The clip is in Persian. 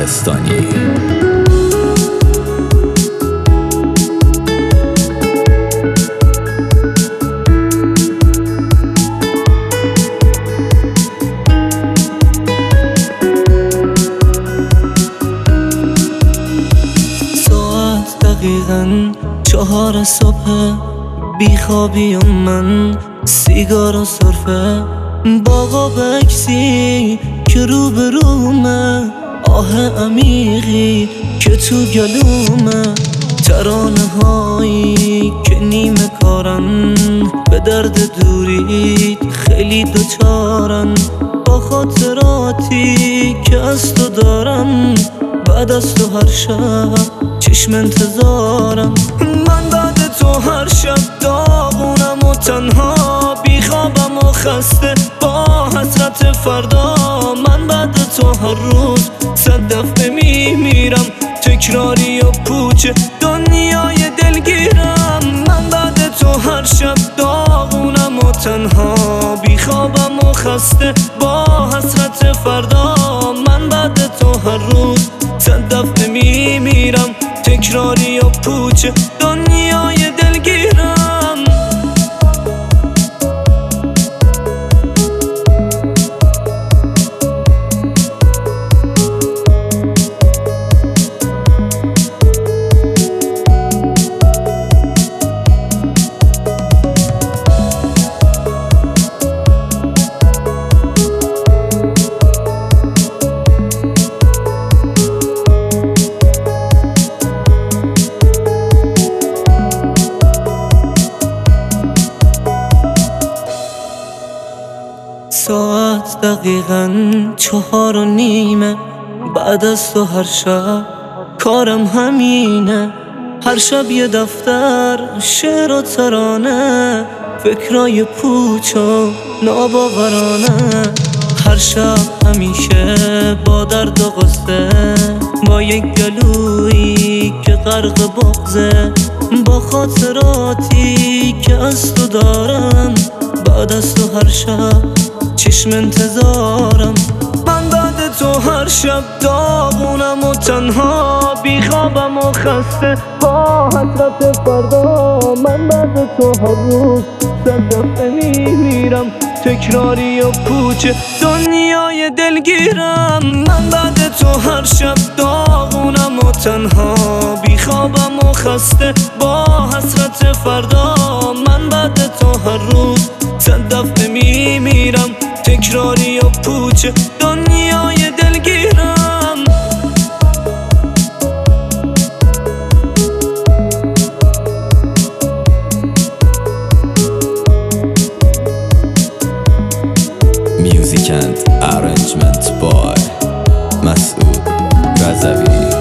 داستانی. دقیقاً 4 صبح بیخوابیم، من سیگار و سرفه باقا بکسی که روبرومه، آه عمیقی که تو گلومه، ترانه هایی که نیمه کارن، به درد دوری خیلی دوچارن، با خاطراتی که از تو دارم، بعد از تو هر شب چشم انتظارم. من بعد تو هر شب داغونم و تنها، بیخوابم و خسته با حسرت فردا. من بعد تو هر روز 100 دفعه میمیرم، تکراری و پوچه دنیای دلگیرم. من بعد تو هر شب داغونم و تنها، بیخوابم و خسته با حسرت فردا. من بعد تو هر روز 100 دفعه میمیرم، تکراری و پوچه دنیای دلگیرم. ساعت دقیقاً 4:30، بعد از تو هر شب کارم همینه، هر شب یه دفتر شعر و ترانه، فکرای پوچ و ناباورانه. هر شب همیشه با درد و غصه، با یک گلویی که غرق بغضه، با خاطراتی که از تو دارم، بعد از تو هر شب چشم انتظارم. من بعد تو هر شب داغونم و تنها، بیخوابم و خسته با حسرت فردا. من بعد تو هر روز 100 دفعه میمیرم، تکراری و پوچه دنیای دلگیرم. من بعد تو هر شب داغونم و تنها، بیخوابم و خسته با حسرت فردا. من بعد تو هر روز 100 دفعه میمیرم، تکراری و پوچه دنیای دلگیرم. Music and arrangement by Masoud Razavi.